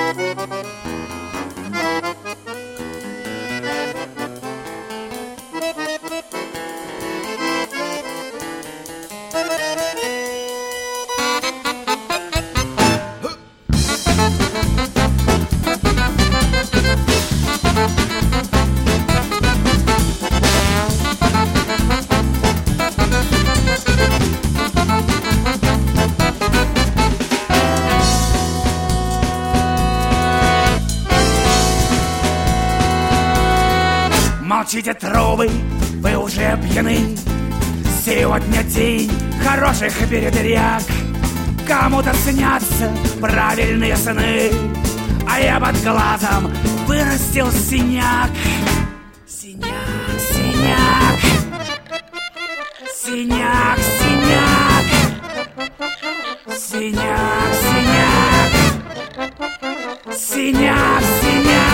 Молчите, трубы, вы уже пьяны. Сегодня день хороших передряг. Кому-то снятся правильные сны, а я под глазом вырастил синяк. Синяк, синяк, синяк, синяк, синяк, синяк, синяк, синяк.